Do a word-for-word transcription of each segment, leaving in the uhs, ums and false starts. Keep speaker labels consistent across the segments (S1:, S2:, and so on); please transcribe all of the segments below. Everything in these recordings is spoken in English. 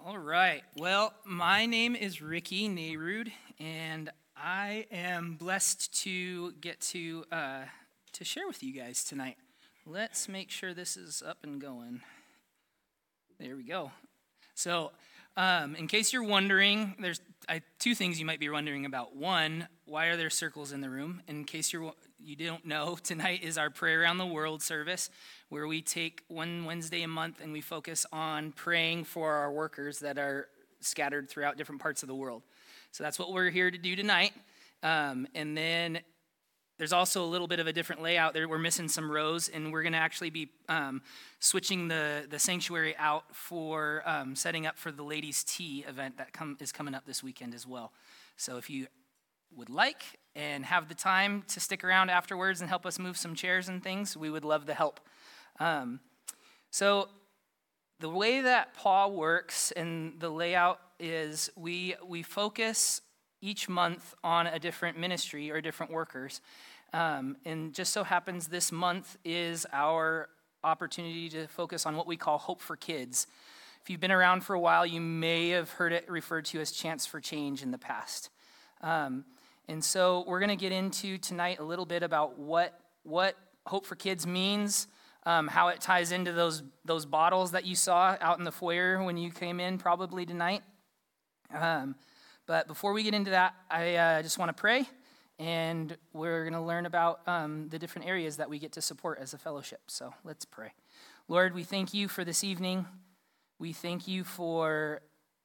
S1: All right. Well, my name is Ricky Nayrud, and I am blessed to get to uh, to share with you guys tonight. Let's make sure this is up and going. There we go. So, um, in case you're wondering, there's I, two things you might be wondering about. One, why are there circles in the room? In case you're you don't know, tonight is our Pray Around the World service, where we take one Wednesday a month and we focus on praying for our workers that are scattered throughout different parts of the world. So that's what we're here to do tonight. Um, and then there's also a little bit of a different layout there. We're missing some rows, and we're going to actually be um, switching the, the sanctuary out for um, setting up for the ladies' tea event that come, is coming up this weekend as well. So if you would like and have the time to stick around afterwards and help us move some chairs and things, we would love the help. Um, so the way that Paul works and the layout is we we focus each month on a different ministry or different workers. Um, and just so happens this month is our opportunity to focus on what we call Hope for Kids. If you've been around for a while, you may have heard it referred to as Chance for Change in the past. Um, and so we're going to get into tonight a little bit about what what Hope for Kids means, um, how it ties into those those bottles that you saw out in the foyer when you came in probably tonight. Um, but before we get into that, I uh, just want to pray, and we're going to learn about um, the different areas that we get to support as a fellowship. So let's pray. Lord, we thank you for this evening. We thank you for,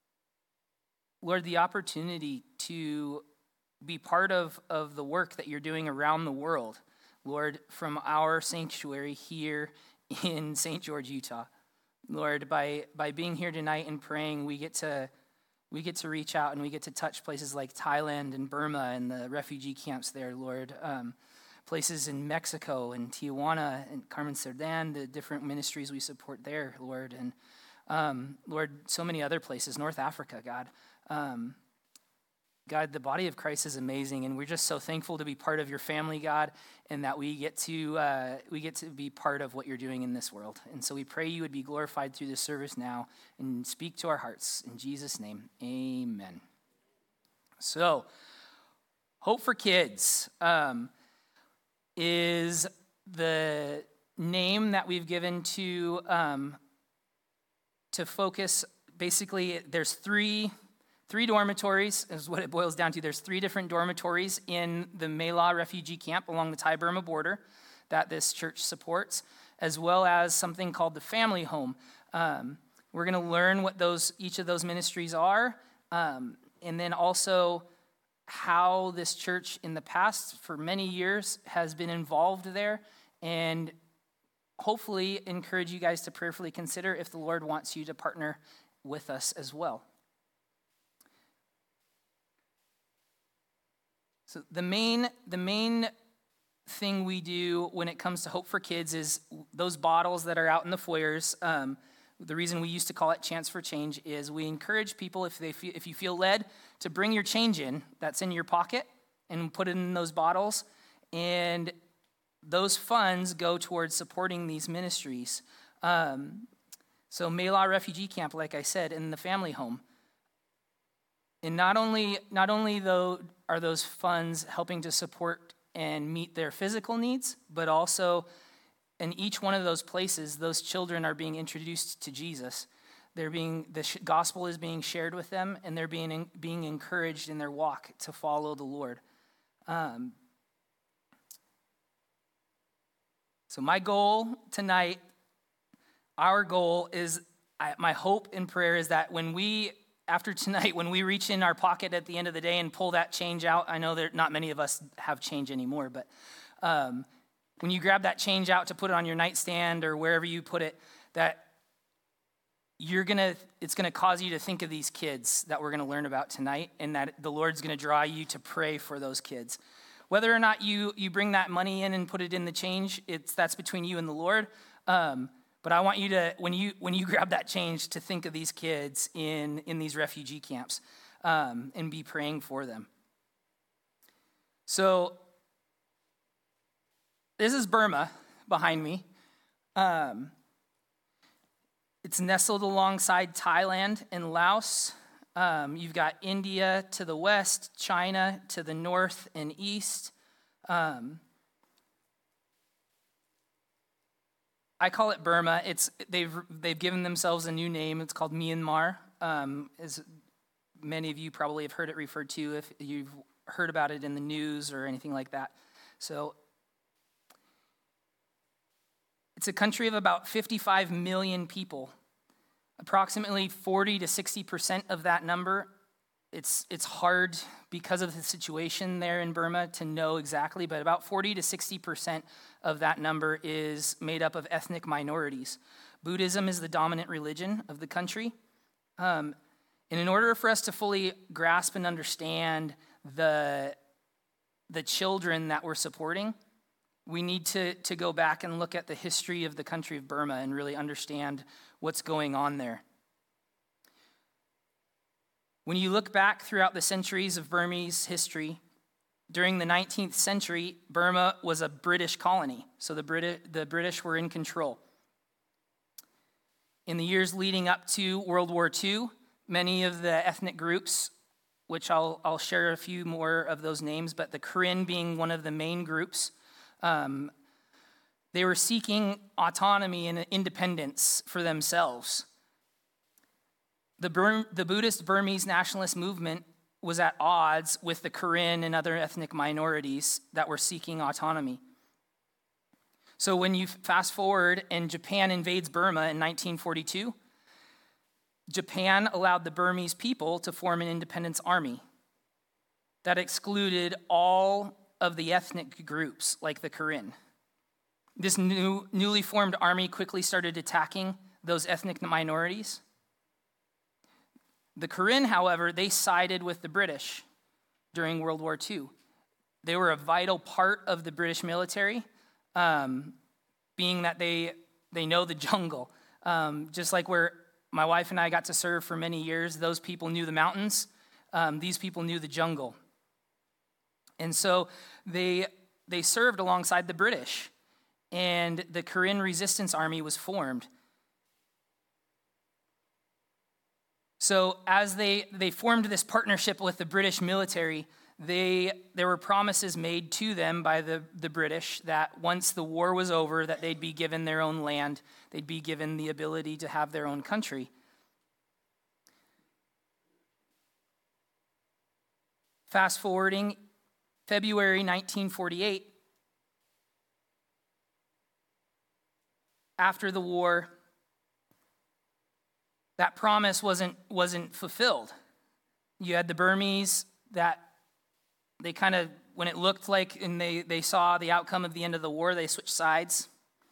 S1: Lord, the opportunity to be part of, of the work that you're doing around the world, Lord, from our sanctuary here in Saint George, Utah. Lord, by by being here tonight and praying, we get to we get to reach out and we get to touch places like Thailand and Burma and the refugee camps there, Lord. Um, places in Mexico and Tijuana and Carmen Cerdan, the different ministries we support there, Lord. And um, Lord, so many other places, North Africa, God. Um, God, the body of Christ is amazing, and we're just so thankful to be part of your family, God, and that we get to uh, we get to be part of what you're doing in this world. And so we pray you would be glorified through this service now and speak to our hearts. In Jesus' name, amen. So, Hope for Kids um, is the name that we've given to um, to focus. Basically, there's three. Three dormitories is what it boils down to. There's three different dormitories in the Mela refugee camp along the Thai-Burma border that this church supports, as well as something called the family home. Um, we're going to learn what those each of those ministries are, um, and then also how this church in the past, for many years, has been involved there, and hopefully encourage you guys to prayerfully consider if the Lord wants you to partner with us as well. So the main the main thing we do when it comes to Hope for Kids is those bottles that are out in the foyers. Um, the reason we used to call it Chance for Change is we encourage people, if they feel, if you feel led, to bring your change in that's in your pocket and put it in those bottles, and those funds go towards supporting these ministries. Um, so Mela Refugee Camp, like I said, and the family home. And not only not only though are those funds helping to support and meet their physical needs, but also in each one of those places, those children are being introduced to Jesus. They're being the gospel is being shared with them, and they're being being encouraged in their walk to follow the Lord. Um, so my goal tonight, our goal is, I, my hope and prayer is that when we After tonight, when we reach in our pocket at the end of the day and pull that change out, I know that not many of us have change anymore, but um, when you grab that change out to put it on your nightstand or wherever you put it, that you're gonna, it's gonna cause you to think of these kids that we're gonna learn about tonight, and that the Lord's gonna draw you to pray for those kids. Whether or not you you bring that money in and put it in the change, it's that's between you and the Lord. Um, But I want you to, when you when you grab that change, to think of these kids in, in these refugee camps um, and be praying for them. So this is Burma behind me. Um, It's nestled alongside Thailand and Laos. Um, you've got India to the west, China to the north and east. Um, I call it Burma. It's they've they've given themselves a new name. It's called Myanmar. Um, as many of you probably have heard it referred to if you've heard about it in the news or anything like that. So it's a country of about fifty-five million people. Approximately forty to sixty percent of that number, it's it's hard because of the situation there in Burma to know exactly, but about forty to sixty percent of that number is made up of ethnic minorities. Buddhism is the dominant religion of the country. Um, and in order for us to fully grasp and understand the, the children that we're supporting, we need to, to go back and look at the history of the country of Burma and really understand what's going on there. When you look back throughout the centuries of Burmese history, during the nineteenth century, Burma was a British colony, so the, Brit- the British were in control. In the years leading up to World War Two, many of the ethnic groups, which I'll, I'll share a few more of those names, but the Karen being one of the main groups, um, they were seeking autonomy and independence for themselves. The, Bur- the Buddhist Burmese nationalist movement was at odds with the Karen and other ethnic minorities that were seeking autonomy. So when you fast forward and Japan invades Burma in nineteen forty-two, Japan allowed the Burmese people to form an independence army that excluded all of the ethnic groups like the Karen. This new, newly formed army quickly started attacking those ethnic minorities. The Karen, however, they sided with the British during World War Two. They were a vital part of the British military, um, being that they they know the jungle. Um, just like where my wife and I got to serve for many years, those people knew the mountains. Um, these people knew the jungle. And so they they served alongside the British, and the Karen Resistance Army was formed. So as they, they formed this partnership with the British military, they there were promises made to them by the, the British that once the war was over, that they'd be given their own land, they'd be given the ability to have their own country. Fast forwarding, February nineteen forty-eight, after the war, that promise wasn't, wasn't fulfilled. You had the Burmese that they kind of, when it looked like and they, they saw the outcome of the end of the war, they switched sides.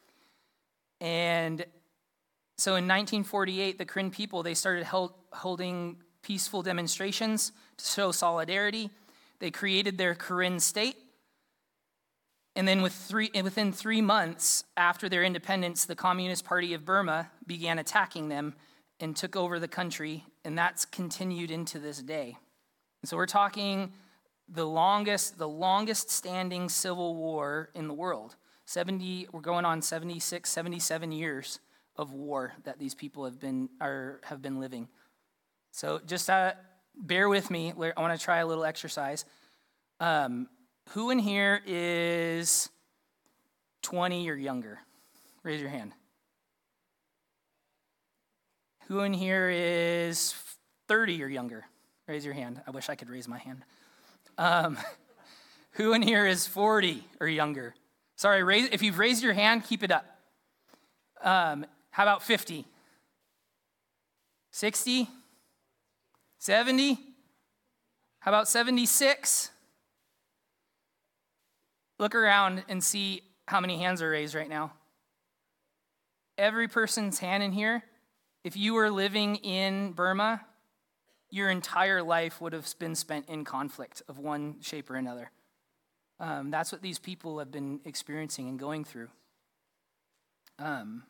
S1: And so in nineteen forty-eight, the Karen people, they started held, holding peaceful demonstrations to show solidarity. They created their Karen state. And then with three, within three months after their independence, the Communist Party of Burma began attacking them and took over the country, and that's continued into this day. And so we're talking the longest, the longest standing civil war in the world. seventy, we're going on seventy-six, seventy-seven years of war that these people have been are have been living. So just uh, bear with me. I want to try a little exercise. Um, who in here is twenty or younger? Raise your hand. Who in here is thirty or younger? Raise your hand. I wish I could raise my hand. Um, who in here is forty or younger? Sorry, raise, if you've raised your hand, keep it up. Um, how about fifty? sixty? seventy? How about seventy-six? Look around and see how many hands are raised right now. Every person's hand in here, if you were living in Burma, your entire life would have been spent in conflict of one shape or another. Um, that's what these people have been experiencing and going through. Um,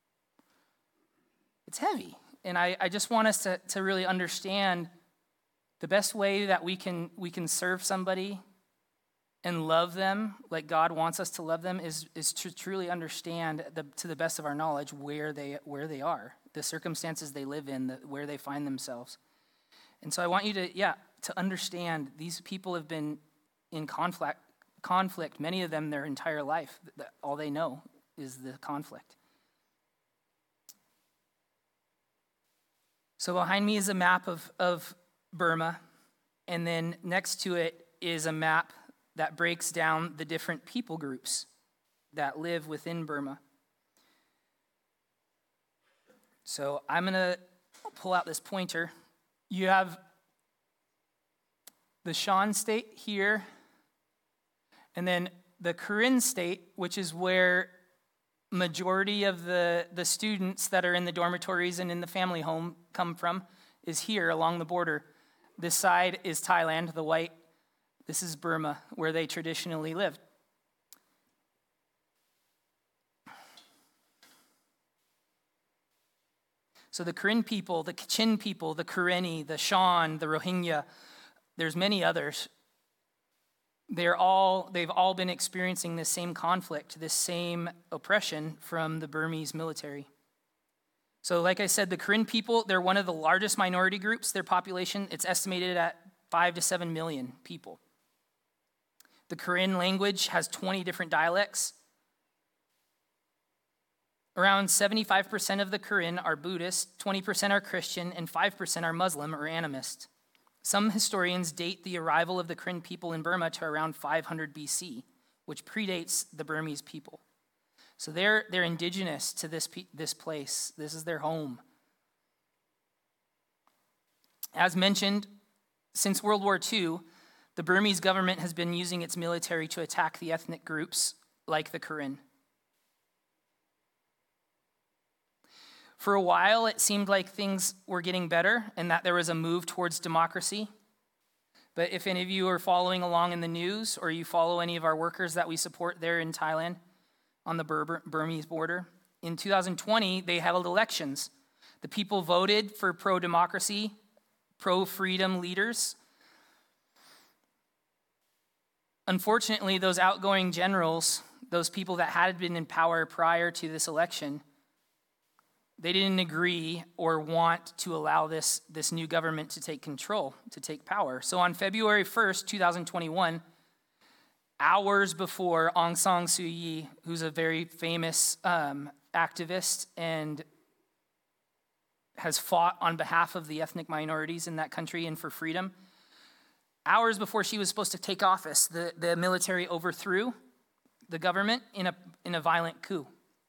S1: it's heavy. And I, I just want us to, to really understand the best way that we can we can serve somebody and love them like God wants us to love them is, is to truly understand, the, to the best of our knowledge, where they where they are, the circumstances they live in, the, where they find themselves. And so I want you to, yeah, to understand these people have been in conflict, conflict, many of them their entire life. All they know is the conflict. So behind me is a map of, of Burma, and then next to it is a map that breaks down the different people groups that live within Burma. So I'm going to pull out this pointer. You have the Shan state here, and then the Karen state, which is where majority of the, the students that are in the dormitories and in the family home come from, is here along the border. This side is Thailand, the white. This is Burma, where they traditionally lived. So the Karen people, the Kachin people, the Karenni, the Shan, the Rohingya, there's many others. They're all, they've all been experiencing this same conflict, this same oppression from the Burmese military. So like I said, the Karen people, they're one of the largest minority groups. Their population, it's estimated at five to seven million people. The Karen language has twenty different dialects. Around seventy-five percent of the Karen are Buddhist, twenty percent are Christian, and five percent are Muslim or animist. Some historians date the arrival of the Karen people in Burma to around five hundred B C, which predates the Burmese people. So they're, they're indigenous to this, this place. This is their home. As mentioned, since World War Two, the Burmese government has been using its military to attack the ethnic groups like the Karen. For a while, it seemed like things were getting better and that there was a move towards democracy. But if any of you are following along in the news, or you follow any of our workers that we support there in Thailand on the Bur- Burmese border, in two thousand twenty, they held elections. The people voted for pro-democracy, pro-freedom leaders. Unfortunately, those outgoing generals, those people that had been in power prior to this election, they didn't agree or want to allow this, this new government to take control, to take power. So on February first, twenty twenty-one, hours before Aung San Suu Kyi, who's a very famous um, activist and has fought on behalf of the ethnic minorities in that country and for freedom, hours before she was supposed to take office, the, the military overthrew the government in a, in a violent coup.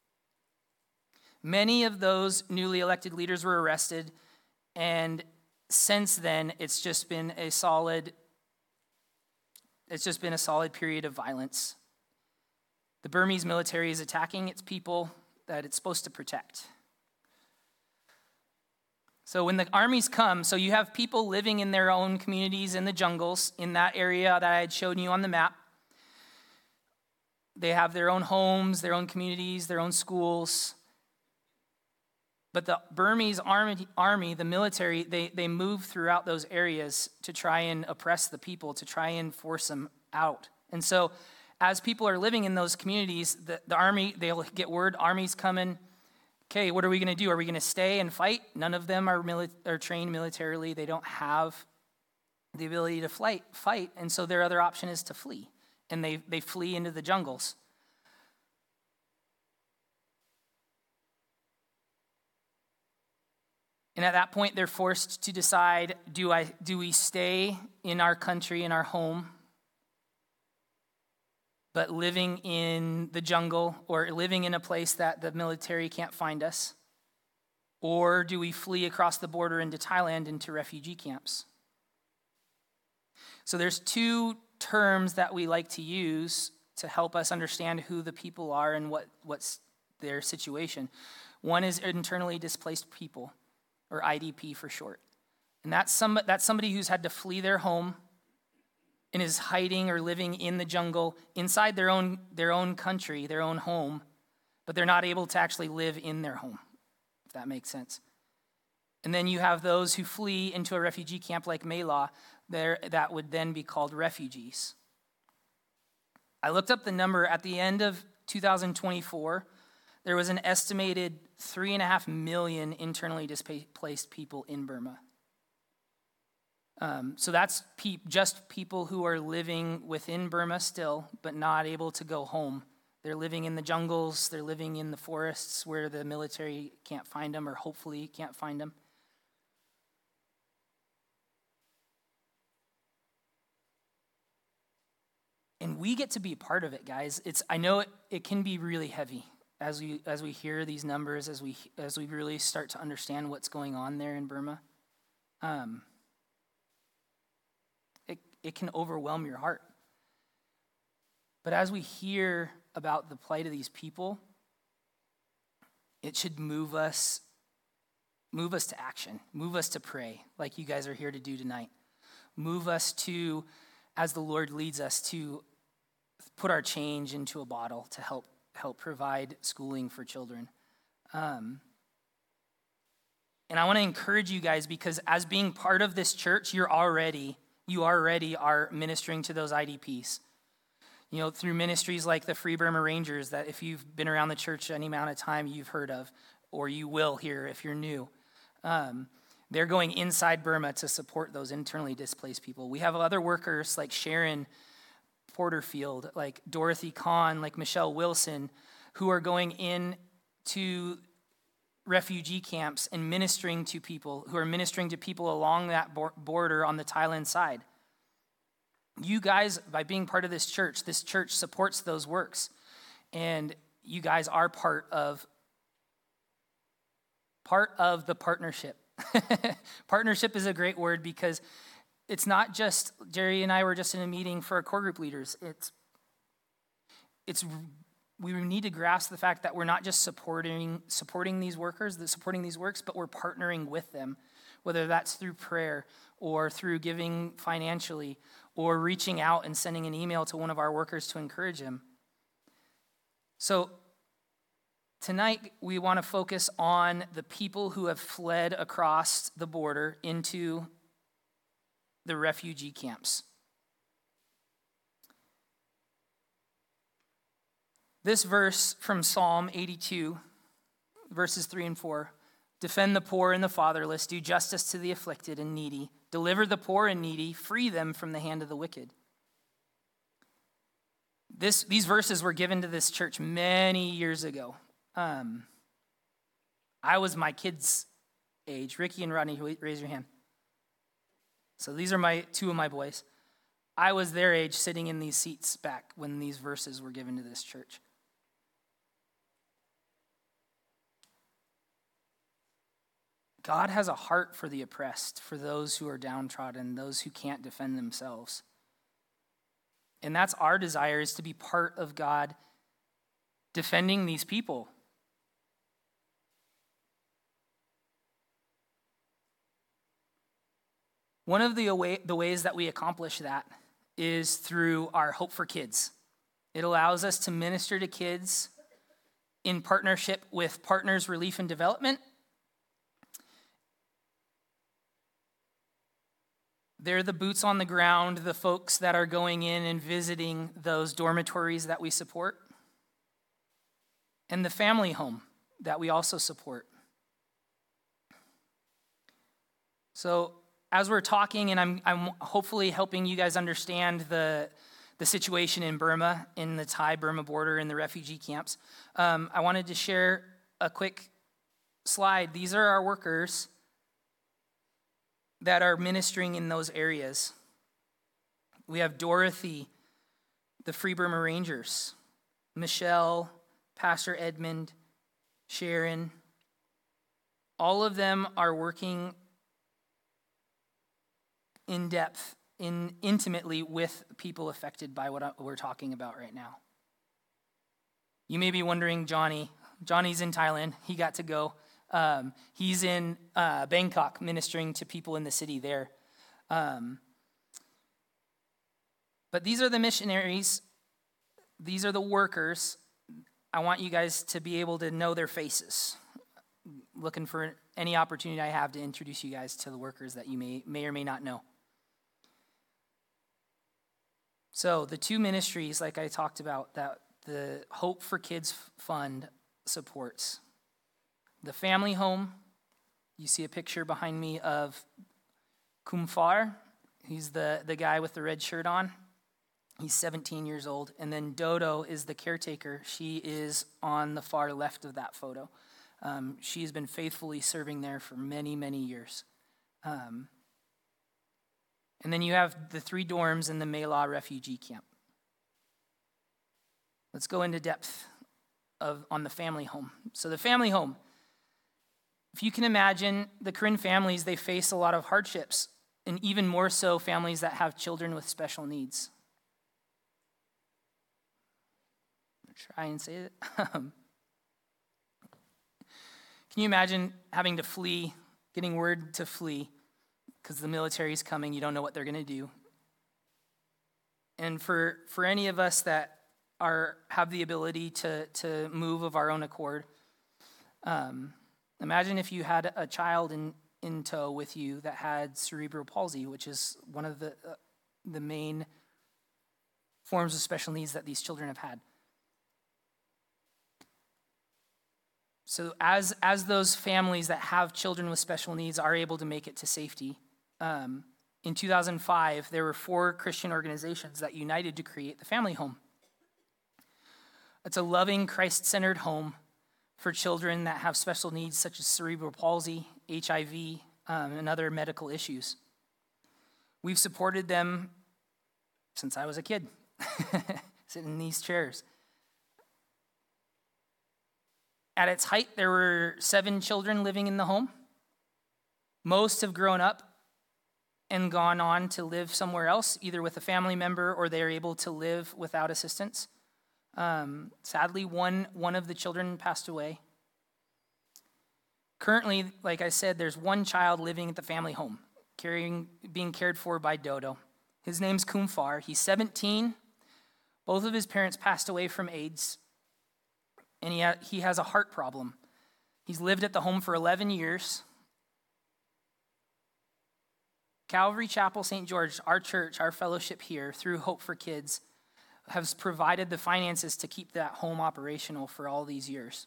S1: Many of those newly elected leaders were arrested, and since then, it's just been a solid, it's just been a solid period of violence. The Burmese military is attacking its people that it's supposed to protect. So when the armies come, so you have people living in their own communities in the jungles, in that area that I had shown you on the map. They have their own homes, their own communities, their own schools. But the Burmese army, army the military, they, they move throughout those areas to try and oppress the people, to try and force them out. And so as people are living in those communities, the, the army, they'll get word, army's coming. Okay, what are we going to do? Are we going to stay and fight? None of them are, mili- are trained militarily. They don't have the ability to fight, fight. And so their other option is to flee. And they, they flee into the jungles. And at that point, they're forced to decide, do I do we stay in our country, in our home, but living in the jungle or living in a place that the military can't find us? Or do we flee across the border into Thailand, into refugee camps? So there's two terms that we like to use to help us understand who the people are and what, what's their situation. One is internally displaced people, or I D P for short. And that's, some, that's somebody who's had to flee their home and is hiding or living in the jungle inside their own, their own country, their own home, but they're not able to actually live in their home, if that makes sense. And then you have those who flee into a refugee camp like Mela, there, that would then be called refugees. I looked up the number at the end of two thousand twenty-four. There was an estimated three and a half million internally displaced people in Burma. Um, so that's pe- just people who are living within Burma still, but not able to go home. They're living in the jungles, they're living in the forests where the military can't find them, or hopefully can't find them. And we get to be a part of it, guys. It's I know it, it can be really heavy as we as we hear these numbers, as we as we really start to understand what's going on there in Burma. Um, it it can overwhelm your heart. But as we hear about the plight of these people, it should move us move us to action, move us to pray, like you guys are here to do tonight. Move us to, as the Lord leads us, to put our change into a bottle to help help provide schooling for children. Um, and I want to encourage you guys, because as being part of this church, you're already, you already are ministering to those I D Ps. You know, through ministries like the Free Burma Rangers, that if you've been around the church any amount of time, you've heard of, or you will hear if you're new. Um, they're going inside Burma to support those internally displaced people. We have other workers like Sharon Porterfield, like Dorothy Kahn, like Michelle Wilson, who are going in to refugee camps and ministering to people, who are ministering to people along that border on the Thailand side. You guys, by being part of this church, this church supports those works. And you guys are part of part of the partnership. Partnership is a great word, because it's not just, Jerry and I were just in a meeting for our core group leaders. It's, it's, we need to grasp the fact that we're not just supporting supporting these workers, supporting these works, but we're partnering with them, whether that's through prayer or through giving financially or reaching out and sending an email to one of our workers to encourage him. So tonight, we want to focus on the people who have fled across the border into the refugee camps. This verse from Psalm eighty-two, verses three and four, defend the poor and the fatherless, do justice to the afflicted and needy, deliver the poor and needy, free them from the hand of the wicked. This, these verses were given to this church many years ago. Um, I was my kids' age. Ricky and Rodney, raise your hand. So these are my two of my boys. I was their age, sitting in these seats back when these verses were given to this church. God has a heart for the oppressed, for those who are downtrodden, those who can't defend themselves. And that's our desire, is to be part of God defending these people. One of the, way, the ways that we accomplish that is through our Hope for Kids. It allows us to minister to kids in partnership with Partners Relief and Development. They're the boots on the ground, the folks that are going in and visiting those dormitories that we support, and the family home that we also support. So as we're talking, and I'm I'm hopefully helping you guys understand the, the situation in Burma, in the Thai-Burma border, in the refugee camps, um, I wanted to share a quick slide. These are our workers that are ministering in those areas. We have Dorothy, the Free Burma Rangers, Michelle, Pastor Edmund, Sharon. All of them are working in depth, in intimately with people affected by what we're talking about right now. You may be wondering, Johnny, Johnny's in Thailand. He got to go. Um, he's in uh, Bangkok ministering to people in the city there. Um, but these are the missionaries. These are the workers. I want you guys to be able to know their faces. Looking for any opportunity I have to introduce you guys to the workers that you may may or may not know. So the two ministries, like I talked about, that the Hope for Kids Fund supports. The family home, you see a picture behind me of Kumfar. He's the, the guy with the red shirt on. He's seventeen years old. And then Dodo is the caretaker. She is on the far left of that photo. Um, she's been faithfully serving there for many, many years. Um, and then you have the three dorms in the Mela refugee camp. Let's go into depth of on the family home. So the family home, if you can imagine, the Corinne families, they face a lot of hardships, and even more so families that have children with special needs. Try and say it. Can you imagine having to flee, getting word to flee because the military is coming, you don't know what they're going to do. And for, for any of us that are have the ability to, to move of our own accord, um, imagine if you had a child in, in tow with you that had cerebral palsy, which is one of the, uh, the main forms of special needs that these children have had. So as as those families that have children with special needs are able to make it to safety, um, in two thousand five, there were four Christian organizations that united to create the family home. It's a loving, Christ-centered home for children that have special needs such as cerebral palsy, H I V, um, and other medical issues. We've supported them since I was a kid, sitting in these chairs. At its height, there were seven children living in the home. Most have grown up and gone on to live somewhere else, either with a family member or they're able to live without assistance. Um, sadly, one, one of the children passed away. Currently, like I said, there's one child living at the family home, caring, being cared for by Dodo. His name's Kumfar. He's seventeen. Both of his parents passed away from AIDS. And he, ha- he has a heart problem. He's lived at the home for eleven years. Calvary Chapel Saint George, our church, our fellowship here, through Hope for Kids, has provided the finances to keep that home operational for all these years.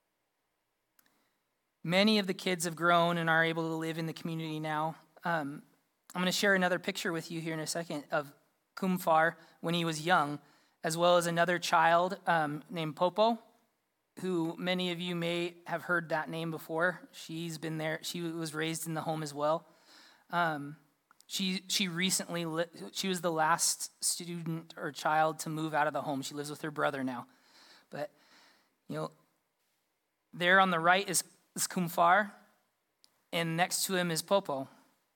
S1: Many of the kids have grown and are able to live in the community now. Um, I'm going to share another picture with you here in a second of Kumfar when he was young, as well as another child um, named Popo, who many of you may have heard that name before. She's been there. She was raised in the home as well. Um, she she recently, li- she was the last student or child to move out of the home. She lives with her brother now. But, you know, there on the right is, is Kumfar, and next to him is Popo.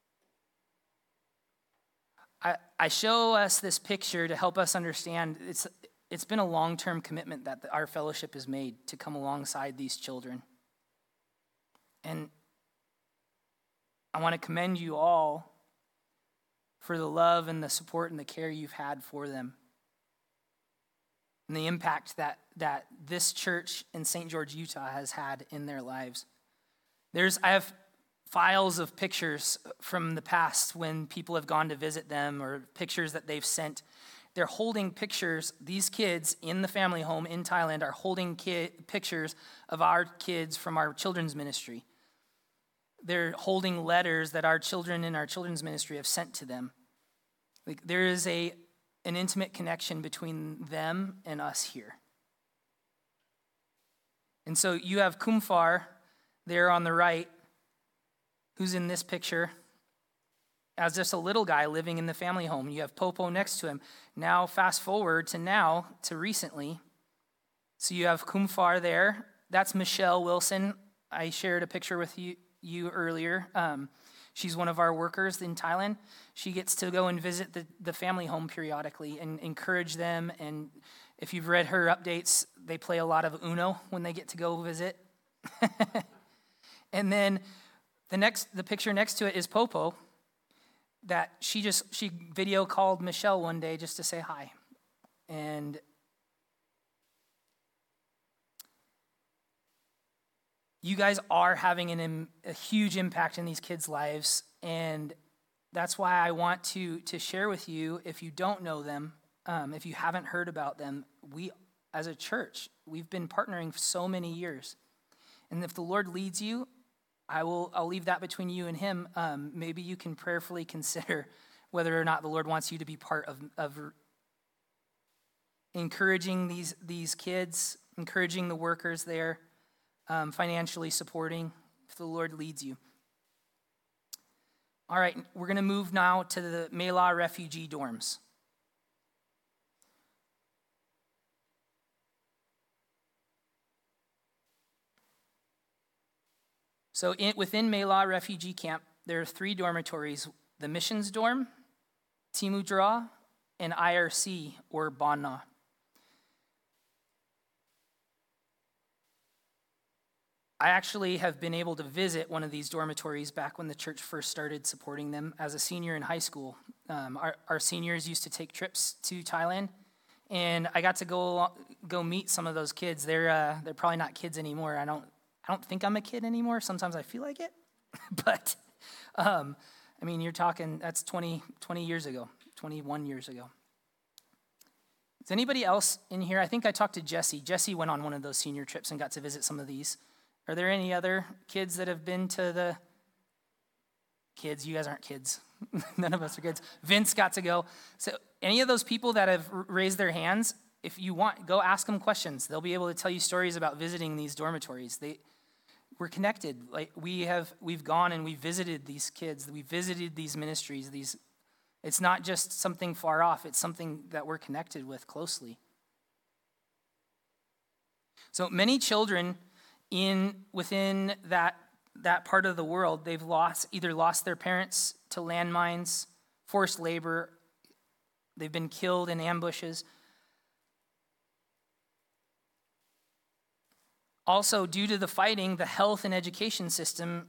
S1: I, I show us this picture to help us understand it's It's been a long-term commitment that our fellowship has made to come alongside these children. And I want to commend you all for the love and the support and the care you've had for them. And the impact that, that this church in Saint George, Utah has had in their lives. There's, I have files of pictures from the past when people have gone to visit them or pictures that they've sent. They're holding pictures, these kids in the family home in Thailand are holding ki- pictures of our kids from our children's ministry. They're holding letters that our children in our children's ministry have sent to them. Like, there is a an intimate connection between them and us here. And so you have Kumfar there on the right, who's in this picture, as just a little guy living in the family home. You have Popo next to him. Now, fast forward to now, to recently. So you have Kumfar there. That's Michelle Wilson. I shared a picture with you, you earlier. Um, she's one of our workers in Thailand. She gets to go and visit the, the family home periodically and encourage them. And if you've read her updates, they play a lot of Uno when they get to go visit. And then the next, the picture next to it is Popo, that she just, she video called Michelle one day just to say hi. And you guys are having an, a huge impact in these kids' lives. And that's why I want to, to share with you, if you don't know them, um, if you haven't heard about them, we, as a church, we've been partnering for so many years. And if the Lord leads you, I will, I'll leave that between you and him. Um, maybe you can prayerfully consider whether or not the Lord wants you to be part of, of encouraging these, these kids, encouraging the workers there, um, financially supporting, if the Lord leads you. All right, we're going to move now to the Mela refugee dorms. So in, within Mela refugee camp, there are three dormitories: the missions dorm, Timudra, and I R C, or Bana. I actually have been able to visit one of these dormitories back when the church first started supporting them as a senior in high school. Um, our, our seniors used to take trips to Thailand, and I got to go go meet some of those kids. They're uh, they're probably not kids anymore. I don't I don't think I'm a kid anymore. Sometimes I feel like it, but um, I mean, you're talking that's twenty, twenty years ago, twenty-one years ago. Is anybody else in here? I think I talked to Jesse. Jesse went on one of those senior trips and got to visit some of these. Are there any other kids that have been to the kids? You guys aren't kids. None of us are kids. Vince got to go. So any of those people that have raised their hands, if you want, go ask them questions. They'll be able to tell you stories about visiting these dormitories. They, we're connected. Like we have, we've gone and we've visited these kids. We visited these ministries. These, it's not just something far off. It's something that we're connected with closely. So many children in within that that part of the world, they've lost either lost their parents to landmines, forced labor, they've been killed in ambushes. Also, due to the fighting, the health and education system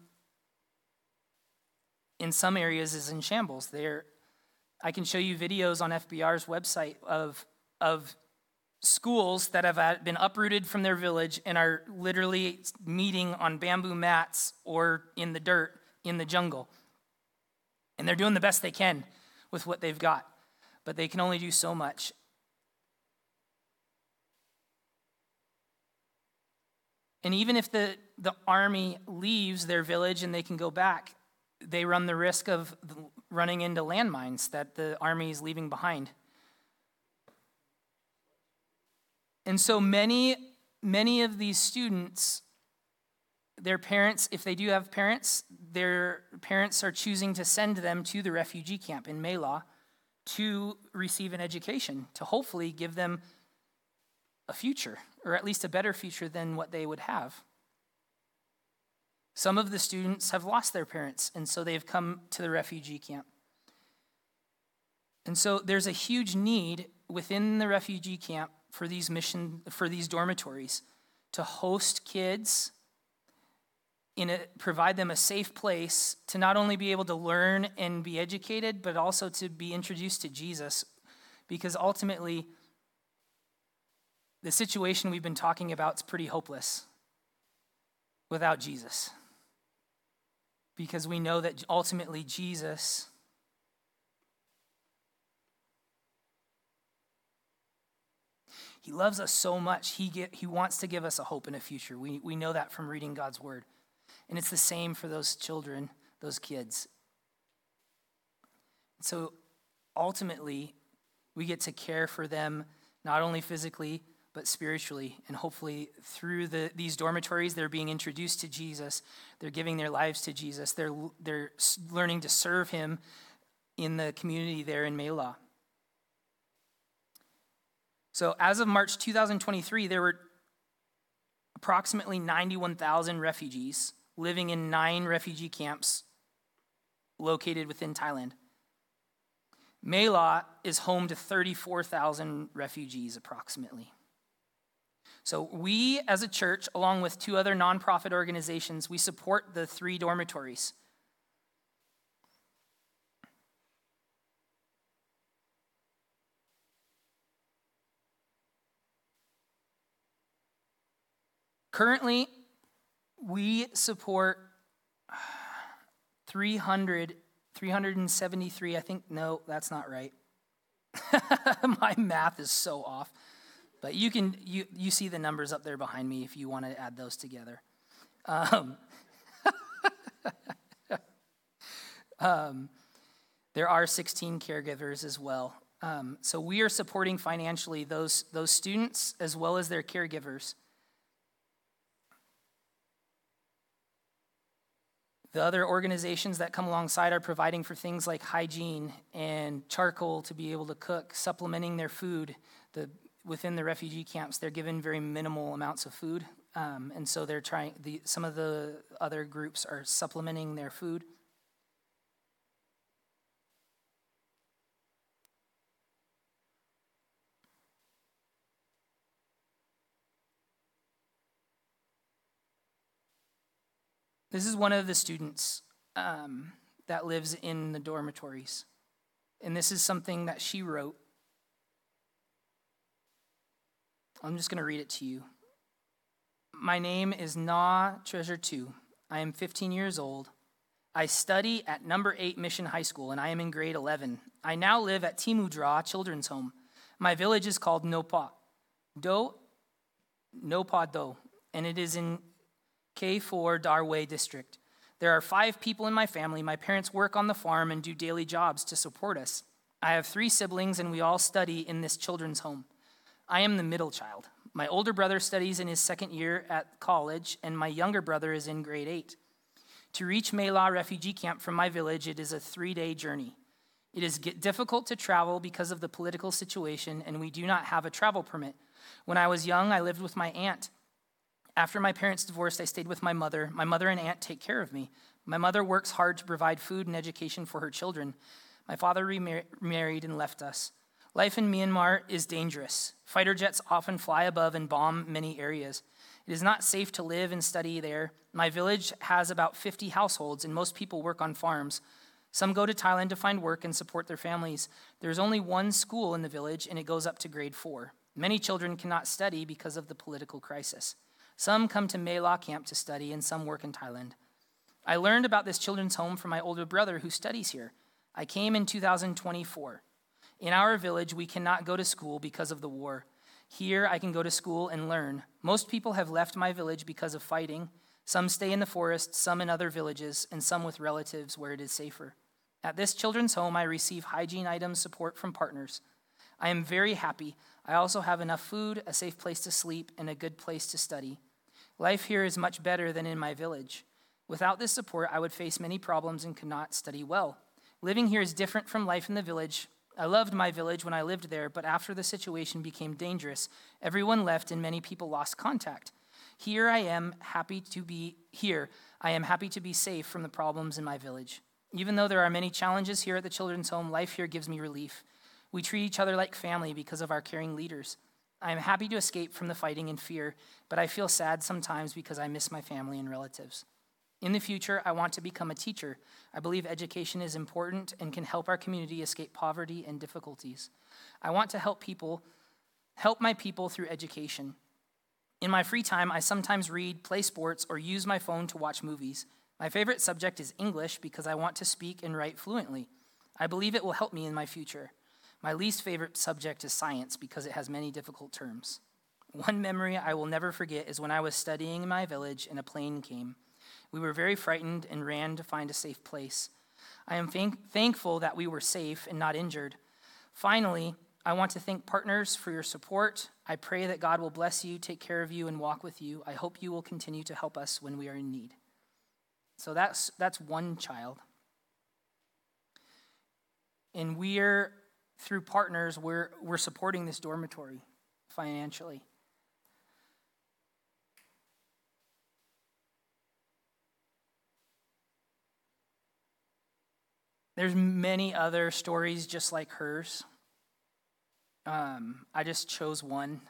S1: in some areas is in shambles. There, I can show you videos on F B R's website of of schools that have been uprooted from their village and are literally meeting on bamboo mats or in the dirt in the jungle. And they're doing the best they can with what they've got, but they can only do so much. And even if the, the army leaves their village and they can go back, they run the risk of running into landmines that the army is leaving behind. And so many, many of these students, their parents, if they do have parents, their parents are choosing to send them to the refugee camp in Mela to receive an education, to hopefully give them a future, or at least a better future than what they would have. Some of the students have lost their parents, and so they've come to the refugee camp. And so there's a huge need within the refugee camp for these mission, for these dormitories to host kids, in a, provide them a safe place to not only be able to learn and be educated, but also to be introduced to Jesus. Because ultimately, the situation we've been talking about is pretty hopeless without Jesus. Because we know that ultimately Jesus He loves us so much, he, get, he wants to give us a hope and a future. We, we know that from reading God's word. And it's the same for those children, those kids. So ultimately, we get to care for them, not only physically, but spiritually. And hopefully through the, these dormitories, they're being introduced to Jesus. They're giving their lives to Jesus. They're, they're learning to serve him in the community there in Mela. So as of March two thousand twenty-three, there were approximately ninety-one thousand refugees living in nine refugee camps located within Thailand. Mela is home to thirty-four thousand refugees approximately. So we as a church, along with two other nonprofit organizations, we support the three dormitories. Currently, we support three hundred, three hundred seventy-three, I think, no, that's not right. My math is so off. But you can you you see the numbers up there behind me if you want to add those together. Um, um, there are sixteen caregivers as well. Um, so we are supporting financially those those students as well as their caregivers. The other organizations that come alongside are providing for things like hygiene and charcoal to be able to cook, supplementing their food. The Within the refugee camps, they're given very minimal amounts of food, um, and so they're trying. The, some of the other groups are supplementing their food. This is one of the students um, that lives in the dormitories, and this is something that she wrote. I'm just going to read it to you. My name is Na Treasure two. I am fifteen years old. I study at number eight Mission High School, and I am in grade eleven. I now live at Timudra Children's Home. My village is called Nopa, Do, Nopa Do, and it is in K four Darway district. There are five people in my family. My parents work on the farm and do daily jobs to support us. I have three siblings, and we all study in this children's home. I am the middle child. My older brother studies in his second year at college, and my younger brother is in grade eight. To reach Mela refugee camp from my village, it is a three-day journey. It is difficult to travel because of the political situation, and we do not have a travel permit. When I was young, I lived with my aunt. After my parents divorced, I stayed with my mother. My mother and aunt take care of me. My mother works hard to provide food and education for her children. My father remarried and left us. Life in Myanmar is dangerous. Fighter jets often fly above and bomb many areas. It is not safe to live and study there. My village has about fifty households, and most people work on farms. Some go to Thailand to find work and support their families. There is only one school in the village, and it goes up to grade four. Many children cannot study because of the political crisis. Some come to Mela camp to study, and some work in Thailand. I learned about this children's home from my older brother who studies here. I came in two thousand twenty-four. In our village, we cannot go to school because of the war. Here, I can go to school and learn. Most people have left my village because of fighting. Some stay in the forest, some in other villages, and some with relatives where it is safer. At this children's home, I receive hygiene items support from partners. I am very happy. I also have enough food, a safe place to sleep, and a good place to study. Life here is much better than in my village. Without this support, I would face many problems and could not study well. Living here is different from life in the village. I loved my village when I lived there, but after the situation became dangerous, everyone left and many people lost contact. Here I am happy to be here. I am happy to be safe from the problems in my village. Even though there are many challenges here at the children's home, life here gives me relief. We treat each other like family because of our caring leaders. I am happy to escape from the fighting and fear, but I feel sad sometimes because I miss my family and relatives. In the future, I want to become a teacher. I believe education is important and can help our community escape poverty and difficulties. I want to help people, help my people through education. In my free time, I sometimes read, play sports, or use my phone to watch movies. My favorite subject is English because I want to speak and write fluently. I believe it will help me in my future. My least favorite subject is science because it has many difficult terms. One memory I will never forget is when I was studying in my village and a plane came. We were very frightened and ran to find a safe place. I am thank- thankful that we were safe and not injured. Finally, I want to thank partners for your support. I pray that God will bless you, take care of you, and walk with you. I hope you will continue to help us when we are in need. So that's that's one child. And we're, through partners, we're we're supporting this dormitory financially. There's many other stories just like hers. Um, I just chose one.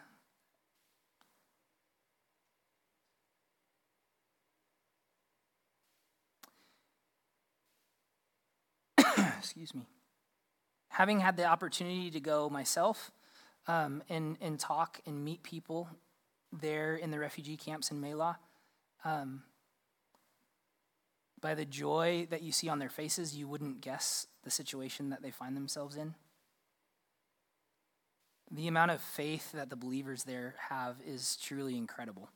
S1: Excuse me. Having had the opportunity to go myself um, and, and talk and meet people there in the refugee camps in Mela, um, by the joy that you see on their faces, you wouldn't guess the situation that they find themselves in. the amount of faith that the believers there have is truly incredible.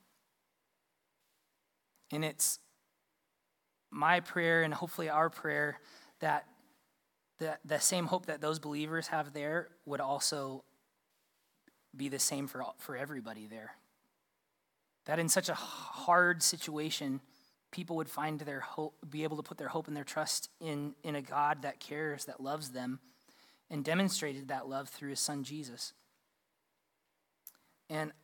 S1: And it's my prayer and hopefully our prayer that the, the same hope that those believers have there would also be the same for, for everybody there. That in such a hard situation, people would find their hope, be able to put their hope and their trust in, in a God that cares, that loves them, and demonstrated that love through his son Jesus. And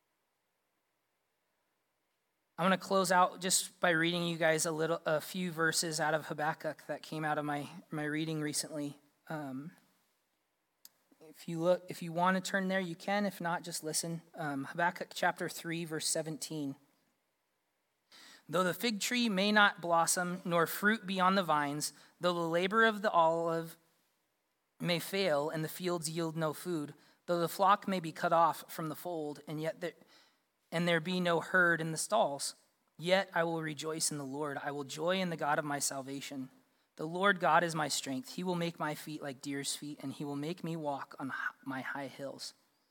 S1: I'm going to close out just by reading you guys a little, a few verses out of Habakkuk that came out of my, my reading recently. Um, if you look, if you want to turn there, you can. If not, just listen. Um, Habakkuk chapter three, verse seventeen. Though the fig tree may not blossom, nor fruit be on the vines, though the labor of the olive may fail, and the fields yield no food, though the flock may be cut off from the fold, and yet there, and there be no herd in the stalls, yet I will rejoice in the Lord. I will joy in the God of my salvation. The Lord God is my strength. He will make my feet like deer's feet, and he will make me walk on my high hills.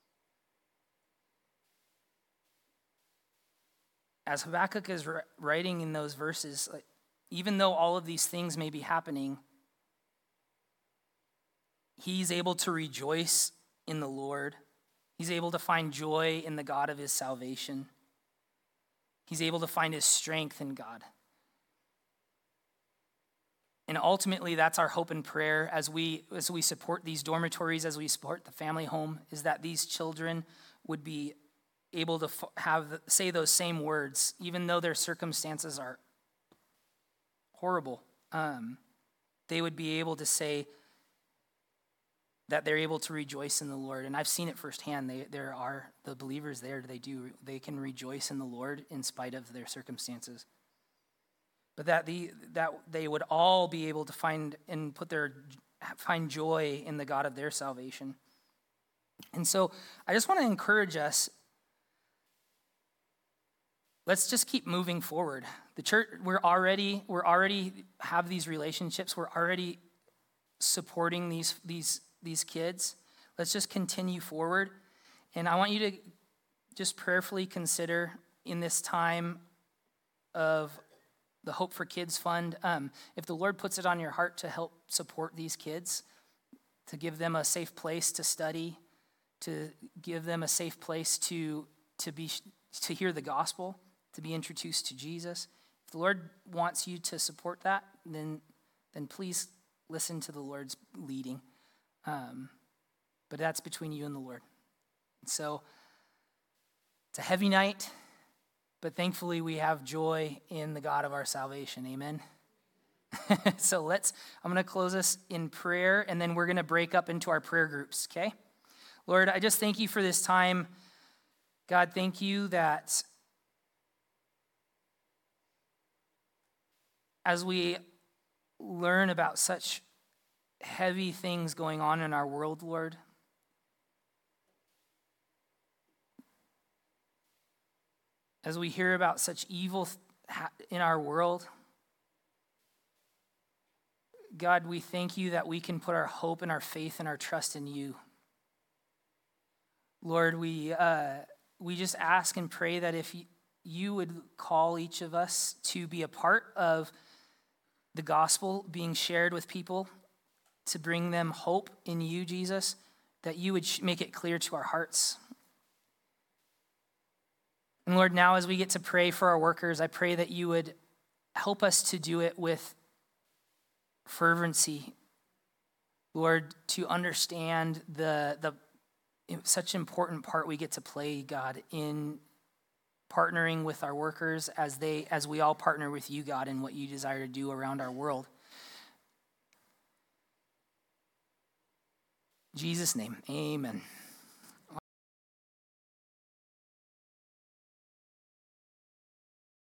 S1: As Habakkuk is writing in those verses, like, even though all of these things may be happening, he's able to rejoice in the Lord. He's able to find joy in the God of his salvation. He's able to find his strength in God. And ultimately, that's our hope and prayer as we as we support these dormitories, as we support the family home, is that these children would be able to have say those same words, even though their circumstances are horrible. Um, they would be able to say that they're able to rejoice in the Lord. And I've seen it firsthand. They, there are the believers there. They do. They can rejoice in the Lord in spite of their circumstances. But that the that they would all be able to find and put their find joy in the God of their salvation. And so I just want to encourage us. Let's just keep moving forward. The church, we're already we're already have these relationships. We're already supporting these these these kids. Let's just continue forward. And I want you to just prayerfully consider in this time of the Hope for Kids Fund, um, if the Lord puts it on your heart to help support these kids, to give them a safe place to study, to give them a safe place to to be to hear the gospel, to be introduced to Jesus. If the Lord wants you to support that, then then please listen to the Lord's leading. Um, but that's between you and the Lord. So it's a heavy night, but thankfully we have joy in the God of our salvation. Amen. So let's, I'm going to close us in prayer, and then we're going to break up into our prayer groups, okay? Lord, I just thank you for this time. God, thank you that as we learn about such heavy things going on in our world, Lord, as we hear about such evil in our world, God, we thank you that we can put our hope and our faith and our trust in you. Lord, we uh, we just ask and pray that if you would call each of us to be a part of the gospel being shared with people, to bring them hope in you, Jesus, that you would make it clear to our hearts. And Lord, now as we get to pray for our workers, I pray that you would help us to do it with fervency, Lord, to understand the the such important part we get to play, God, in partnering with our workers as they as we all partner with you, God, in what you desire to do around our world. In Jesus' name, amen.